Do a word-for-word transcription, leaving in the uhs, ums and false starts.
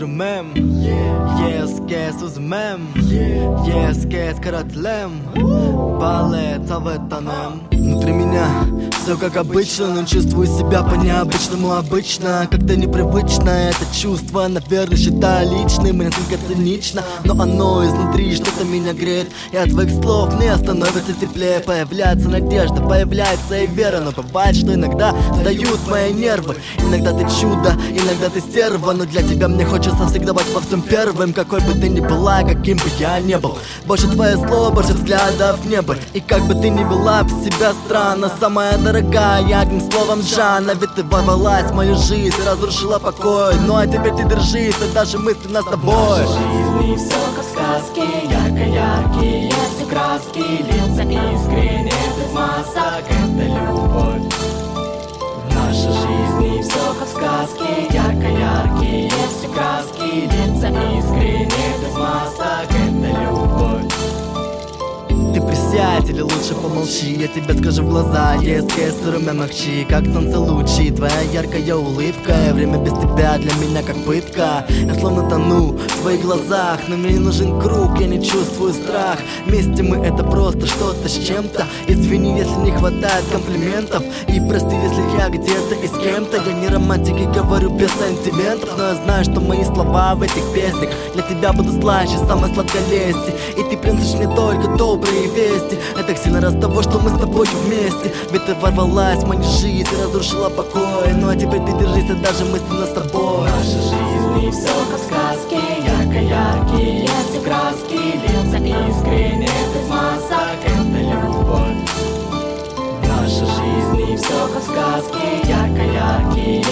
sürmem Yes, kes uzmem Yes, kes каратлем Палец авэтанем. Внутри меня все как обычно, но чувствую себя по-необычному обычно. Как-то непривычно это чувство, наверное, считаю личным и несколько цинично. Но оно изнутри что-то меня греет, и от твоих слов мне становится теплее. Появляется надежда, появляется и вера. Но бывает, что иногда сдают мои нервы. Иногда ты чудо, иногда ты стерва, но для тебя мне хочется всегда быть во всем первым. Какой бы ты ни была, каким бы я ни был, больше твое слово, больше взглядов в небо. И как бы ты ни вела себя странно, самая дорогая, одним словом Жанна. Ведь ты ворвалась в мою жизнь и разрушила покой. Ну а теперь ты держись, и даже мысленно с тобой. В нашей жизни все как сказки, ярко-яркие все краски, лица искренне, без масок, это любовь. В нашей жизни все как сказки, ярко-яркие все краски, лица искренне, без масок, это любовь. Ты присядь или лучше помолчи, я тебе скажу в глаза. Есть румян мягчи, как солнце лучи. Твоя яркая улыбка, и время без тебя для меня как пытка. Я словно тону в твоих глазах, но мне не нужен круг, я не чувствую страх. Вместе мы это просто что-то с чем-то. Извини, если не хватает комплиментов, и прости, если я где-то и с кем-то. Я не романтик и говорю без сантиментов, но я знаю, что мои слова в этих песнях для тебя будут слаще самой сладкой лести. И ты приносишь мне только добрые вести. Я так сильно рад того, что мы с тобой вместе. Ведь ты ворвалась в мою жизнь и разрушила покой. Ну а теперь ты держись, и даже мысленно с тобой. В нашей жизни все как сказки, ярко-яркие все краски, лица искренне, без масок, это любовь. В нашей жизни все как сказки, ярко-яркие